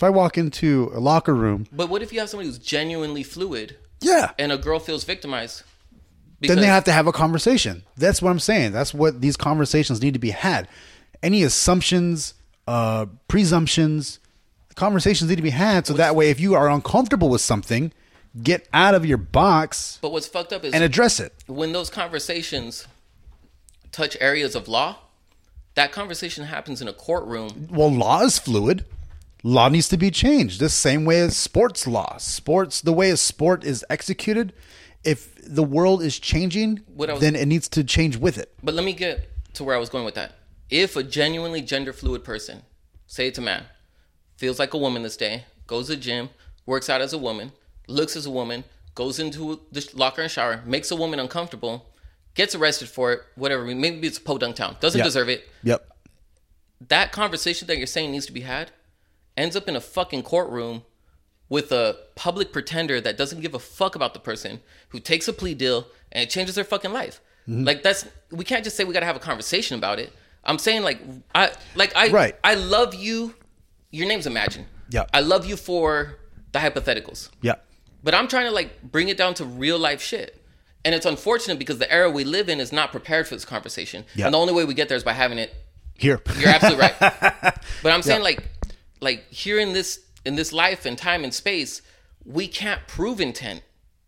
a locker room, but what if you have somebody who's genuinely fluid? Yeah, and a girl feels victimized. Then they have to have a conversation. That's what I'm saying. That's what these conversations need to be had. Any assumptions, presumptions, conversations need to be had. So that way, if you are uncomfortable with something, get out of your box. But what's fucked up is and address it. When those conversations touch areas of law, that conversation happens in a courtroom. Well, law is fluid. Law needs to be changed. The same way as sports law. The way a sport is executed, if the world is changing, then it needs to change with it. But let me get to where I was going with that. If a genuinely gender fluid person, say it's a man, feels like a woman this day, goes to the gym, works out as a woman, looks as a woman, goes into the locker and shower, makes a woman uncomfortable, gets arrested for it, whatever. Maybe it's a podunk town. Doesn't deserve it. Yep. That conversation that you're saying needs to be had ends up in a fucking courtroom with a public pretender that doesn't give a fuck about the person, who takes a plea deal and it changes their fucking life. Like we can't just say we got to have a conversation about it. I'm saying I love you. Your name's Imagine. Yeah. I love you for the hypotheticals. Yeah. But I'm trying to like bring it down to real life shit. And it's unfortunate because the era we live in is not prepared for this conversation. Yeah. And the only way we get there is by having it Here. You're absolutely right. But I'm saying like here in this life and time and space, we can't prove intent.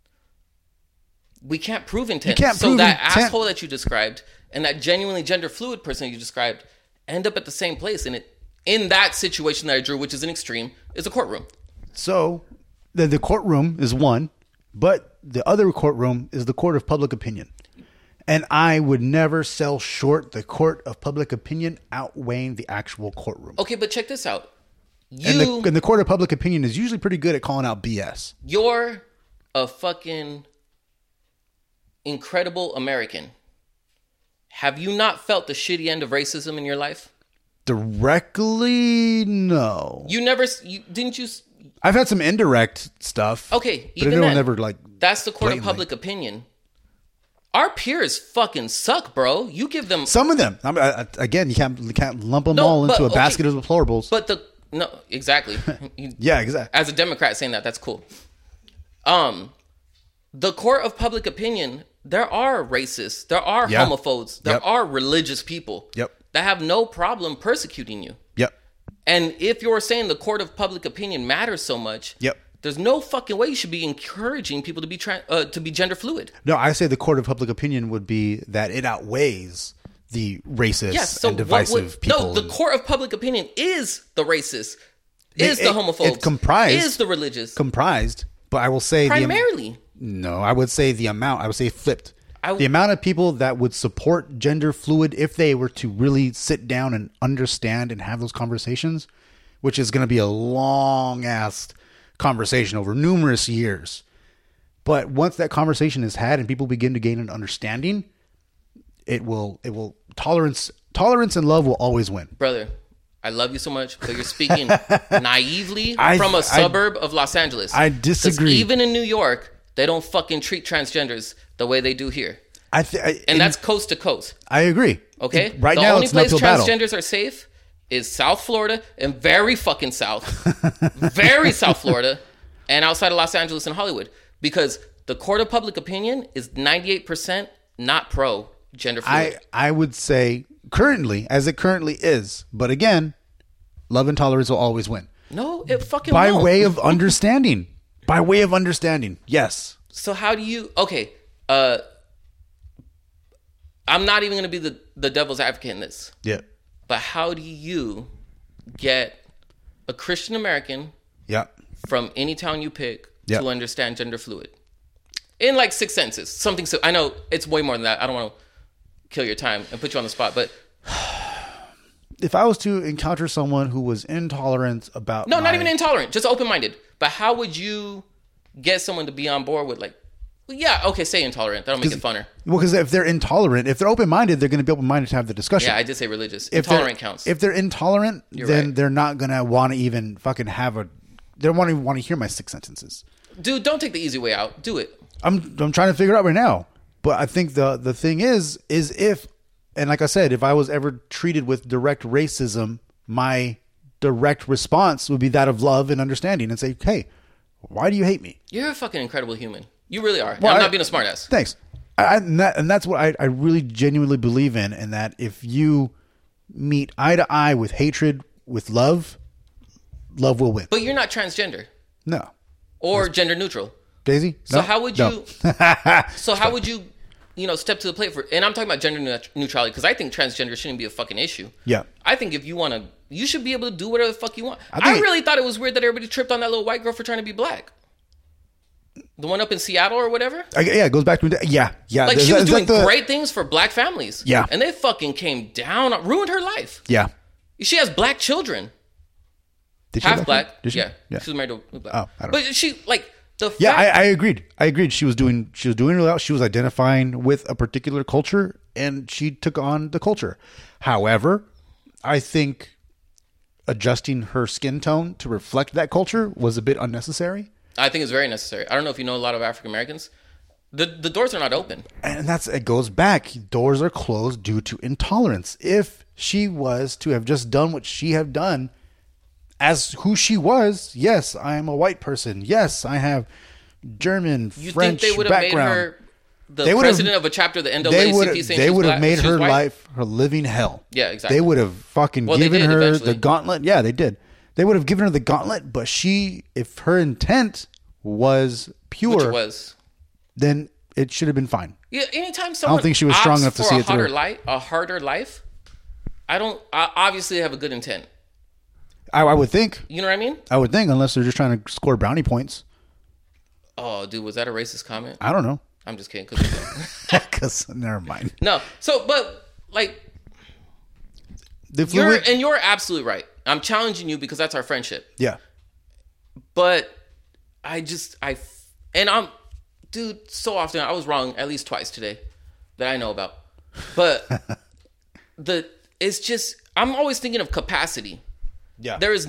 We can't prove intent. You can't so prove that intent. asshole that you described and that genuinely gender fluid person you described end up at the same place. And in that situation that I drew, which is an extreme, is a courtroom. So the courtroom is one, but the other courtroom is the court of public opinion. And I would never sell short the court of public opinion outweighing the actual courtroom. Okay, but check this out. And the court of public opinion is usually pretty good at calling out BS. You're a fucking incredible American. Have you not felt the shitty end of racism in your life? Directly, no. Didn't you? I've had some indirect stuff. Okay, but even I then, never like. That's the court blatantly. of public opinion. Our peers fucking suck, bro. You give them Some of them. Again, you can't lump them all into a basket of deplorables. But exactly. Yeah, exactly. As a Democrat saying that's cool. The court of public opinion, there are racists, there are Yeah. homophobes, there Yep. are religious people Yep. that have no problem persecuting you. Yep. And if you're saying the court of public opinion matters so much, Yep. there's no fucking way you should be encouraging people to be gender fluid. No, I say the court of public opinion would be that it outweighs the racist Yes, so and divisive people. No, the court of public opinion is the racist, is It- the homophobes, it's comprised- is the religious, comprised, but I will say primarily. No, I would say the amount. I would say flipped. I The amount of people that would support gender fluid if they were to really sit down and understand and have those conversations, which is going to be a long ass conversation over numerous years. But once that conversation is had and people begin to gain an understanding, it will tolerance and love will always win. Brother, I love you so much, but you're speaking naively I- from a I- suburb of Los Angeles. I 'Cause disagree. even in New York, they don't fucking treat transgenders the way they do here. And that's coast to coast. I agree. Okay? Right the now, only it's an place uphill battle. transgenders are safe is South Florida and very fucking south. Very South Florida and outside of Los Angeles and Hollywood. Because the court of public opinion is 98% not pro gender fluid. I would say currently, as it currently is, but again, love and tolerance will always win. No, it fucking By won't. way of understanding. By way of understanding. Yes. So how do you... Okay, I'm not even going to be the devil's advocate in this. Yeah. But how do you get a Christian American Yeah. from any town you pick Yeah. to understand gender fluid? In like 6 sentences. Something so... I know it's way more than that. I don't want to kill your time and put you on the spot, but... If I was to encounter someone who was intolerant about No, not even intolerant. Just open-minded. But how would you get someone to be on board with like... Well, yeah, okay, say intolerant. That'll make it funner. Well, because if they're intolerant, if they're open-minded, they're going to be open-minded to have the discussion. Yeah, I did say religious. If they're- Intolerant counts. If they're intolerant, then right. they're not going to want to even fucking have a... They don't want to hear my 6 sentences. Dude, don't take the easy way out. Do it. I'm trying to figure it out right now. But I think the thing is if, and like I said, if I was ever treated with direct racism, my direct response would be that of love and understanding and say, hey, why do you hate me? You're a fucking incredible human. You really are. Well, I'm not being a smartass. Thanks. And that's what I really genuinely believe in. And that if you meet eye to eye with hatred, with love will win. But you're not transgender No. or gender neutral. Daisy? So No? how would No. you... So how would you, step to the plate for... And I'm talking about gender neutrality because I think transgender shouldn't be a fucking issue. Yeah. I think if you want to... You should be able to do whatever the fuck you want. I I think- really thought it was weird that everybody tripped on that little white girl for trying to be black. The one up in Seattle or whatever. Yeah, it goes back to... Yeah. Like, she was doing great things for black families. Yeah. And they fucking came down, ruined her life. Yeah. She has black children. Did she have Half black. Did she? Yeah. Yeah. She was married to a black. Oh, I don't But she, like, the fact... Yeah, I agreed. She was doing really well. She was identifying with a particular culture, and she took on the culture. However, I think adjusting her skin tone to reflect that culture was a bit unnecessary. I think it's very necessary. I don't know if you know a lot of African Americans. The doors are not open. And it goes back. Doors are closed due to intolerance. If she was to have just done what she have done as who she was, yes, I am a white person. Yes, I have German, You French think they would have made background. her the president of a chapter of the NAACP saying they she was would have black- made she was her white? life her living hell. Yeah, exactly. They would have fucking Well, they given did her eventually. the gauntlet. Yeah, they did. They would have given her the gauntlet, but if her intent was pure, Which it was. then it should have been fine. Yeah, anytime someone think she was strong opts enough to for see a it through. harder life, I obviously have a good intent. I would think. You know what I mean? I would think, unless they're just trying to score brownie points. Oh, dude, was that a racist comment? I don't know. I'm just kidding. 'Cause- Because never mind. no. So, but like, The fluid, you're absolutely right. I'm challenging you because that's our friendship. yeah. But dude, so often I was wrong at least twice today that I know about. But it's just, I'm always thinking of capacity. Yeah. There is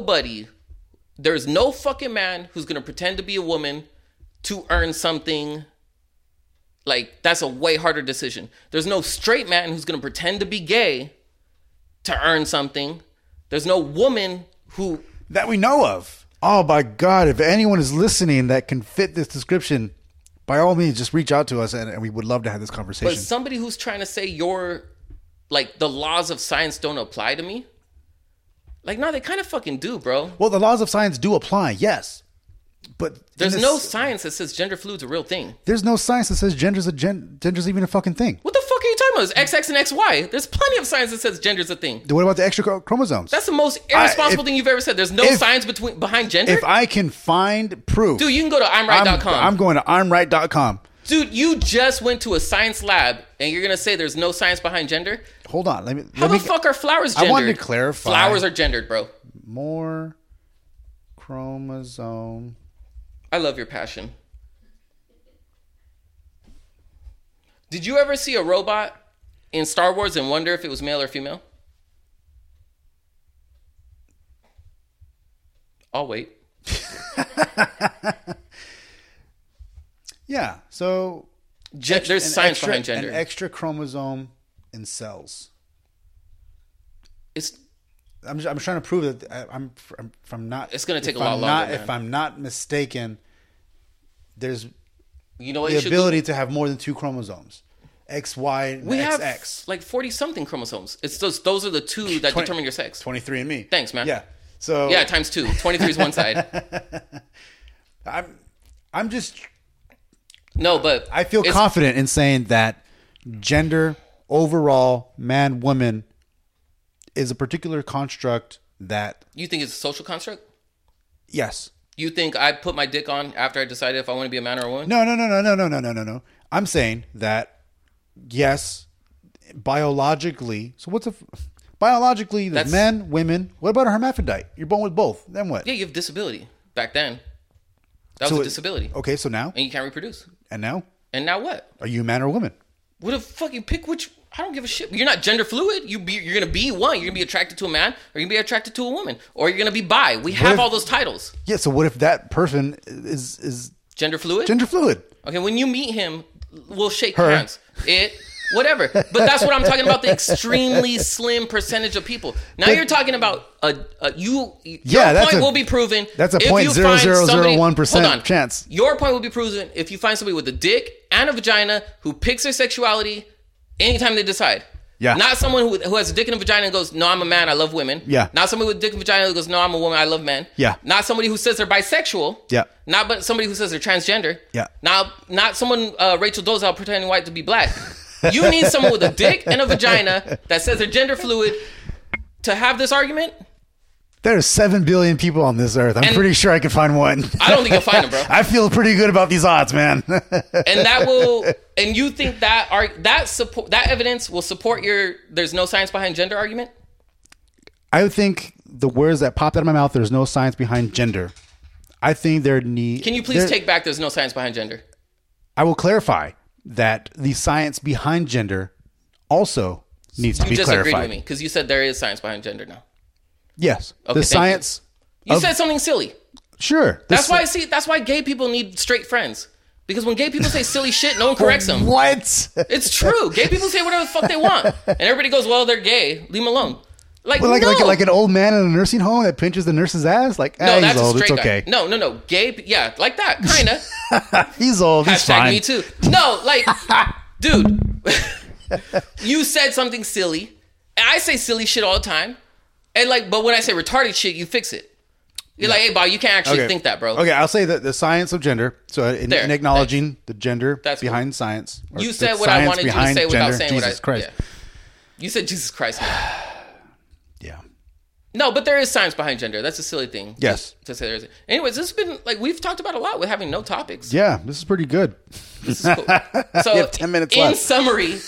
no fucking man who's going to pretend to be a woman to earn something. Like, that's a way harder decision. There's no straight man who's going to pretend to be gay to earn something. There's no woman who... That we know of. Oh, my God. If anyone is listening that can fit this description, by all means, just reach out to us and we would love to have this conversation. But somebody who's trying to say the laws of science don't apply to me. Like, no, they kind of fucking do, bro. Well, the laws of science do apply, yes. But There's no science that says gender fluid's a real thing. There's no science that says gender's even a fucking thing. What the fuck are you talking about? It's XX and XY. There's plenty of science that says gender's a thing. What about the extra chromosomes? That's the most irresponsible thing you've ever said. There's no science behind gender. If I can find proof. Dude, you can go to imright.com. I'm going to imright.com. Dude, you just went to a science lab and you're going to say there's no science behind gender? Hold on. How the fuck are flowers gendered? I wanted to clarify. Flowers are gendered, bro. More chromosome. I love your passion. Did you ever see a robot in Star Wars and wonder if it was male or female? I'll wait. Yeah. So There's science behind gender. An extra chromosome in cells. I'm trying to prove that I'm not. It's going to take a lot longer. If I'm not mistaken, there's You know what? the ability to have more than 2 chromosomes, X, Y, and We have XX. like 40 something chromosomes. It's those are the two that determine your sex. 23 and me. Thanks, man. Yeah. So Yeah, times 2. 23 is one side. I'm just. No, but I feel it's- confident in saying that gender overall, man, woman, is a particular construct that. You think it's a social construct? Yes. You think I put my dick on after I decided if I want to be a man or a woman? No. I'm saying that yes, biologically. So biologically? There's That's- men, women. What about a hermaphrodite? You're born with both. Then what? Yeah, you have disability. Back then, that was a disability, Okay, so now and you can't reproduce. and now, And now what? are you a man or a woman? What the fuck? You pick which? I don't give a shit. You're not gender fluid. You're gonna be one. You're gonna be attracted to a man, or you're gonna be attracted to a woman, or you're gonna be bi. We have if- all those titles. Yeah. So what if that person is Gender fluid. gender fluid? Okay, when you meet him, we'll shake Her. hands. Whatever. But that's what I'm talking about, the extremely slim percentage of people. Now you're talking about your that's point a- will be proven. that's a if you find 0.0001% somebody- hold on. chance. Your point will be proven if you find somebody with a dick and a vagina who picks their sexuality anytime they decide. Yeah. Not someone who has a dick and a vagina and goes, no, I'm a man, I love women. Yeah. Not somebody with a dick and vagina who goes, no, I'm a woman, I love men. Yeah. Not somebody who says they're bisexual. Yeah. But somebody who says they're transgender. Yeah. Not someone Rachel Dolezal pretending white to be black. You need someone with a dick and a vagina that says they're gender fluid to have this argument. There's 7 billion people on this earth. I'm And- pretty sure I could find one. I don't think you'll find them, bro. I feel pretty good about these odds, man. And you think that evidence will support your there's no science behind gender argument? I think the words that popped out of my mouth, there's no science behind gender. I think Can you please take back there's no science behind gender? I will clarify that the science behind gender also needs to You be just clarified. agreed with me because you said there is science behind gender now. Yes. Okay, The thank science. You said something silly. Sure. That's why gay people need straight friends. Because when gay people say silly shit, no one corrects them. What? It's true. Gay people say whatever the fuck they want. And everybody goes, well, they're gay. Leave them alone. Like, Well, no. like an old man in a nursing home that pinches the nurse's ass? Like, No, he's that's old. a It's straight okay. guy. No. Gay, yeah, like that, kind of. He's old. He's Hashtag fine. me too. No, like, dude, you said something silly. And I say silly shit all the time. And like, but when I say retarded shit, you fix it. You're like, hey, Bob, you can't actually think that, bro. Okay, I'll say that the science of gender. So in acknowledging the gender That's behind science. or You the said what I science wanted you to behind say without gender. saying Jesus what I... Christ. Yeah. You said Jesus Christ. Man. Yeah. No, but there is science behind gender. That's a silly thing. Yes. To say there's... Anyways, this has been, like, we've talked about a lot with having no topics. Yeah, this is pretty good. This is cool. So, You have 10 minutes in left. summary,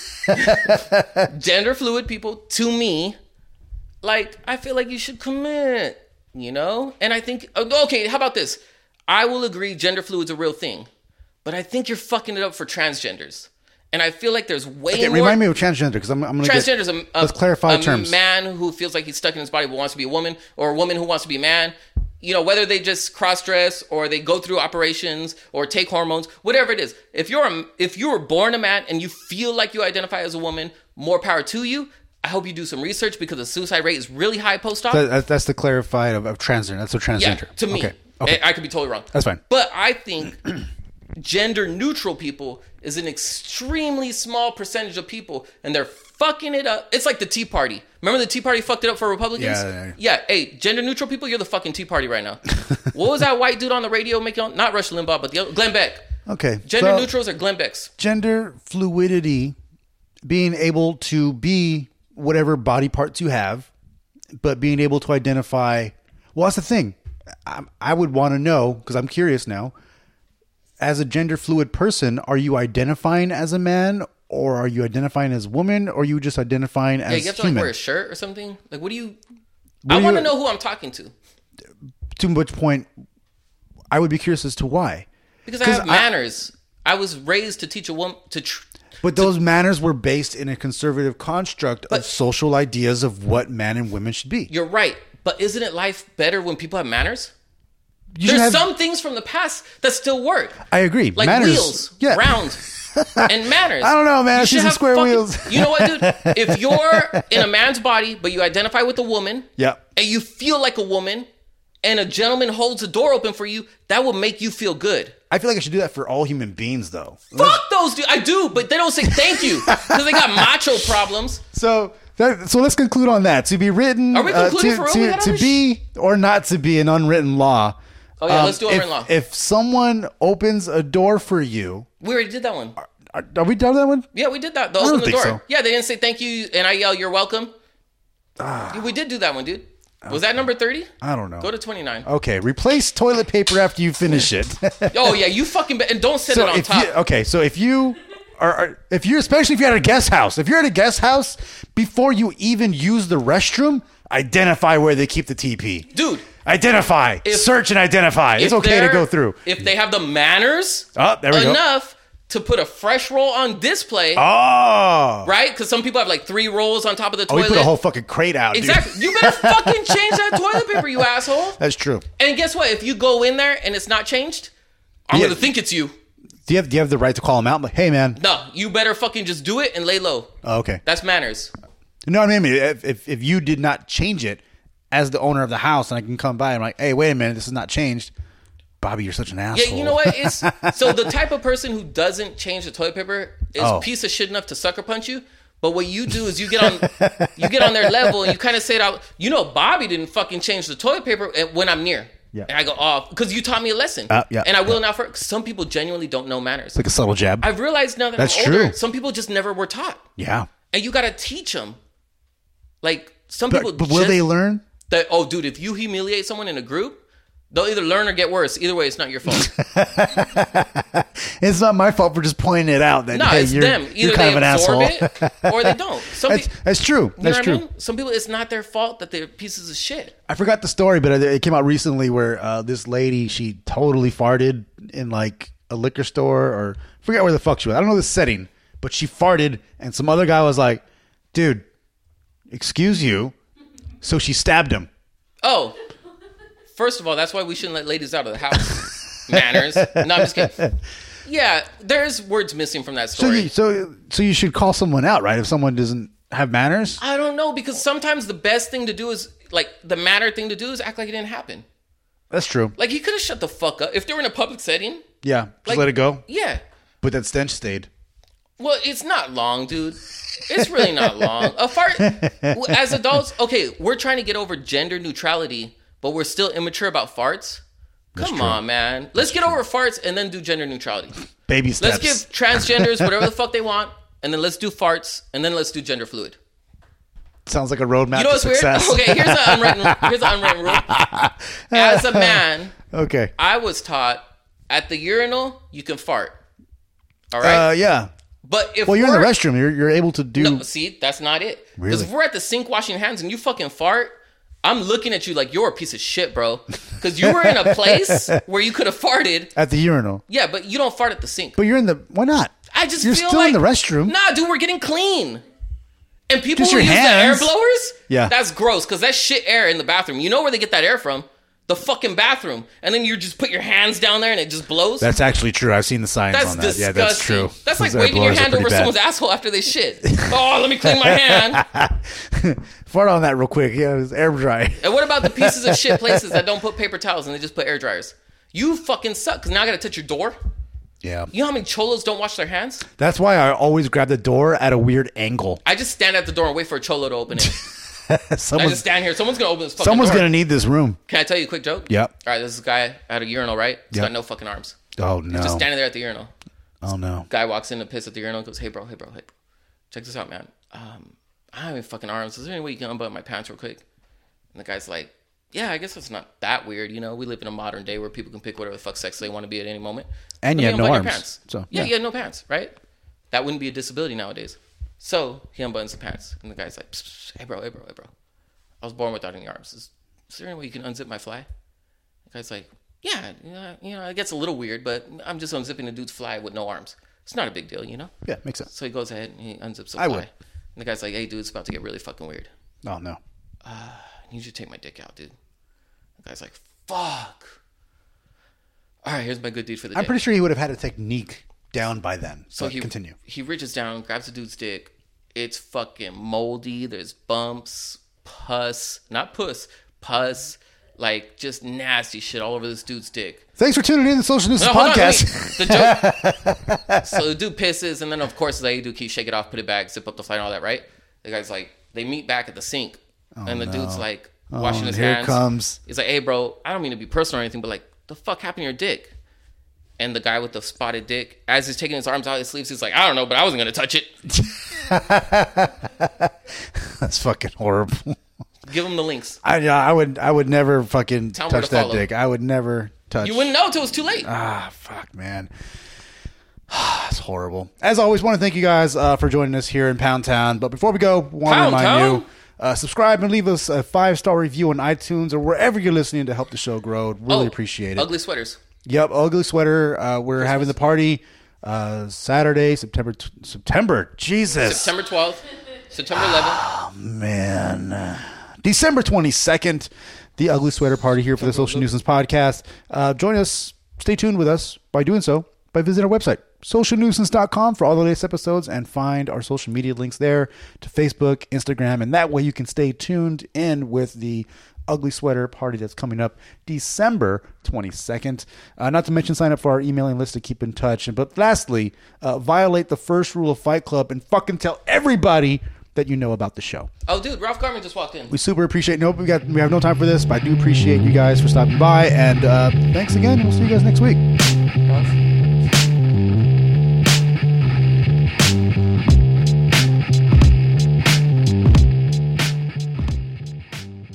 gender fluid people, to me, like, I feel like you should commit, you know? And I think, okay, how about this? I will agree gender fluid's a real thing, but I think you're fucking it up for transgenders. And I feel like there's way Okay, more... remind me of transgender because I'm going to Transgender is let's clarify a terms. man who feels like he's stuck in his body but wants to be a woman, or a woman who wants to be a man. You know, whether they just cross-dress or they go through operations or take hormones, whatever it is. If you were born a man and you feel like you identify as a woman, more power to you. I hope you do some research because the suicide rate is really high post-op. That's the clarified of transgender. That's what transgender. Yeah, to me. Okay. I could be totally wrong. That's fine. But I think gender neutral people is an extremely small percentage of people, and they're fucking it up. It's like the Tea Party. Remember the Tea Party fucked it up for Republicans? Yeah. Hey, gender neutral people, you're the fucking Tea Party right now. What was that white dude on the radio making on? Not Rush Limbaugh, but the other, Glenn Beck. Okay. Gender neutrals are Glenn Becks. Gender fluidity, being able to be whatever body parts you have, but being able to identify. Well, that's the thing. I would want to know, because I'm curious now, as a gender fluid person, are you identifying as a man, or are you identifying as a woman, or are you just identifying as Yeah, you have to human? like wear a shirt or something. Like, what do you... I want to know who I'm talking to. To which point, I would be curious as to why. Because I have manners. I was raised to teach a woman to... But those manners were based in a conservative construct of social ideas of what man and women should be. You're right. But isn't it life better when people have manners? You should There's have- some things from the past that still work. I agree. Like manners, wheels, yeah. round, and manners. I don't know, man. You I see should some have square fucking- wheels. You know what, dude? If you're in a man's body, but you identify with a woman, Yeah. and you feel like a woman, and a gentleman holds the door open for you, that will make you feel good. I feel like I should do that for all human beings, though. Fuck those dudes. I do, but they don't say thank you because they got macho problems. So let's conclude on that. To be written, Are we concluding for real? We got to other be or not to be an unwritten law. Oh yeah, let's do if, unwritten law. If someone opens a door for you, We already did that one. are we done with that one? Yeah, we did that. don't Open the think door. so. Yeah, they didn't say thank you, and I yell, "You're welcome." Yeah, we did do that one, dude. Was that number 30? I don't know. Go to 29. Okay, replace toilet paper after you finish it. Oh yeah, you fucking and don't set it on top. So if you are, especially if you're at a guest house, if you're at a guest house, before you even use the restroom, identify where they keep the TP. Dude, Identify, search and identify. It's okay to go through. If they have the manners Oh, there we go. enough to put a fresh roll on display, Oh, right? Because some people have like 3 rolls on top of the we toilet. put a whole fucking crate out. dude. Exactly. You better fucking change that toilet paper, you asshole. That's true. And guess what? If you go in there and it's not changed, I'm Yeah. gonna think it's you. Do you have the right to call them out? Like, hey, man. No, you better fucking just do it and lay low. Oh, okay. That's manners. You know what I mean? If you did not change it as the owner of the house, and I can come by and I'm like, hey, wait a minute, this is not changed. Bobby, you're such an asshole. Yeah, you know what? It's so the type of person who doesn't change the toilet paper is piece of shit enough to sucker punch you. But what you do is you get on their level and you kind of say it out. You know, Bobby didn't fucking change the toilet paper when I'm near. Yeah. And I go, oh, because you taught me a lesson. Yeah, and I will now. For some people genuinely don't know manners. It's like a subtle jab. I've realized now that That's I'm older, true. some people just never were taught. Yeah. And you got to teach them. Like some people But will they learn? that, oh, dude, if you humiliate someone in a group, they'll either learn or get worse. Either way, it's not your fault. It's not my fault for just pointing it out. That, No, hey, it's you're, them. You're Either kind they of an absorb asshole. it or they don't. That's true. You know That's what true. I mean? Some people, it's not their fault that they're pieces of shit. I forgot the story, but it came out recently where this lady, she totally farted in like a liquor store, or I forget where the fuck she was. I don't know the setting, but she farted, and some other guy was like, dude, excuse you. So she stabbed him. Oh, first of all, that's why we shouldn't let ladies out of the house. Manners. No, I'm just kidding. Yeah, there's words missing from that story. So you should call someone out, right? If someone doesn't have manners? I don't know, because sometimes the best thing to do is, like, the matter thing to do is act like it didn't happen. That's true. Like, he could have shut the fuck up. If they were in a public setting. Yeah, just like, let it go. Yeah. But that stench stayed. Well, it's not long, dude. It's really not long. A fart, as adults, okay, we're trying to get over gender neutrality, but we're still immature about farts. Come on, man. Let's get over farts and then do gender neutrality. Baby steps. Let's give transgenders whatever the fuck they want, and then let's do farts, and then let's do gender fluid. Sounds like a roadmap You know to what's success. weird? Okay, here's the unwritten rule. As a man, Okay. I was taught at the urinal you can fart. All right. Yeah. But if Well, you're in the we're- restroom. You're able to do. No, see, that's not it. Because Really? if we're at the sink washing hands and you fucking fart, I'm looking at you like you're a piece of shit, bro. Because you were in a place where you could have farted. At the urinal. Yeah, but you don't fart at the sink. But you're in the. Why not? I just You're feel still like in the restroom. Nah, dude, we're getting clean. And people Just who your use hands. the air blowers, Yeah. that's gross because that's shit air in the bathroom. You know where they get that air from? The fucking bathroom. And then you just put your hands down there and it just blows. That's actually true. I've seen the signs That's on that. disgusting. Yeah, that's true. That's like Those air waving your blowers are hand pretty over bad. someone's asshole after they shit. Oh, let me clean my hand. Fart on that real quick. Yeah, it was air dry. And what about the pieces of shit places that don't put paper towels and they just put air dryers? You fucking suck because now I got to touch your door. Yeah. You know how many cholos don't wash their hands? That's why I always grab the door at a weird angle. I just stand at the door and wait for a cholo to open it. I Someone's just stand here. Someone's going to open this fucking someone's door. going to need this room. Can I tell you a quick joke? Yep. All right, this is a guy at a urinal, right? He's Yep. got no fucking arms. Oh, no. Just standing there at the urinal. Oh, no. Guy walks in to piss at the urinal and goes, hey, bro. Check this out, man. I don't have any fucking arms. Is there any way you can unbutton my pants real quick? And the guy's like, yeah, I guess it's not that weird. You know, we live in a modern day where people can pick whatever the fuck sex they want to be at any moment. And Let you me had no unbutton your arms. pants. So, yeah, yeah. you had no pants, right? That wouldn't be a disability nowadays. So he unbuttons the pants. And the guy's like, psst, psst, hey, bro. I was born without any arms. Is there any way you can unzip my fly? The guy's like, yeah, it gets a little weird, but I'm just unzipping a dude's fly with no arms. It's not a big deal, you know? Yeah, makes sense. So he goes ahead and he unzips the I fly. would. And the guy's like, hey, dude, it's about to get really fucking weird. Oh, no. I need you to take my dick out, dude. The guy's like, fuck. All right, here's my good deed for the day. I'm pretty sure he would have had a technique down by then. So he continue. He reaches down, grabs the dude's dick. It's fucking moldy. There's bumps, pus, not puss, pus, like just nasty shit all over this dude's dick. Thanks for tuning in to the Social Nuisance No, hold on, Podcast. wait. The joke. So the dude pisses, and then of course the dude keeps shake it off, put it back, zip up the fly, and all that, right? The guy's like, they meet back at the sink, and the dude's like washing his here hands. comes. He's like, hey, bro, I don't mean to be personal or anything, but like, the fuck happened to your dick? And the guy with the spotted dick, as he's taking his arms out of his sleeves, he's like, I don't know, but I wasn't gonna touch it. That's fucking horrible. Give him the links. I would never fucking Tell 'em where touch to that follow. dick. I would never touch. You wouldn't know until it was too late. Ah, fuck, man. It's horrible. As always, want to thank you guys for joining us here in Pound Town. But before we go, want to Pound remind Town? you, subscribe and leave us a 5-star review on iTunes or wherever you're listening to help the show grow. Really appreciate it. Ugly sweaters. Yep, Ugly Sweater. We're having the party Saturday, September. Jesus. September 12th, September 11th. Man. December 22nd, the Ugly Sweater Party here for the Social Nuisance Podcast. Join us. Stay tuned with us by doing so by visiting our website, socialnuisance.com, for all the latest episodes, and find our social media links there to Facebook, Instagram, and that way you can stay tuned in with the Ugly Sweater Party that's coming up December 22nd. Not to mention sign up for our emailing list to keep in touch. But lastly, violate the first rule of Fight Club and fucking tell everybody that you know about the show. Oh, dude, Ralph Garman just walked in. We super appreciate. Nope, we have no time for this, but I do appreciate you guys for stopping by. And thanks again. We'll see you guys next week.